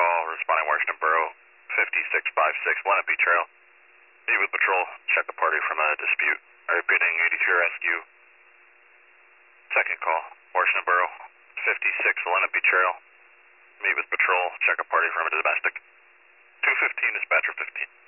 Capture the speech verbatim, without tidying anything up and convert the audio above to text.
call, responding Washington Borough, fifty-six fifty-six, Lenape Trail. Meet with patrol, check the party from a dispute. Repeating eighty-two rescue. Second call, Washington Borough, fifty-six Lenape Trail. Meet with patrol, check a party from a domestic. two fifteen, dispatcher fifteen.